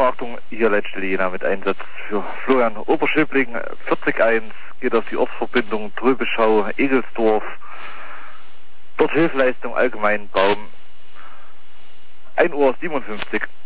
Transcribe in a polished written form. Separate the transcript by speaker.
Speaker 1: Achtung, hier letzte Jena mit Einsatz für Florian Oberschöbling. 40.1 geht auf die Ortsverbindung Tröbeschau, Egelsdorf. Dort Hilfeleistung Allgemeinbaum. 1:57 Uhr.